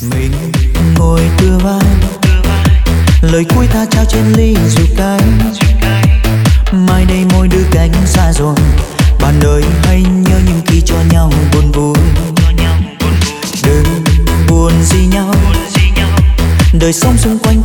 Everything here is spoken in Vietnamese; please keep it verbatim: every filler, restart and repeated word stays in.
Mình ngồi tựa vai, lời cuối ta trao trên ly rượu cay. Mai đây mỗi đứa cánh xa rồi, bạn ơi hãy nhớ những khi cho nhau buồn vui. Đừng buồn gì nhau, đời sống xung quanh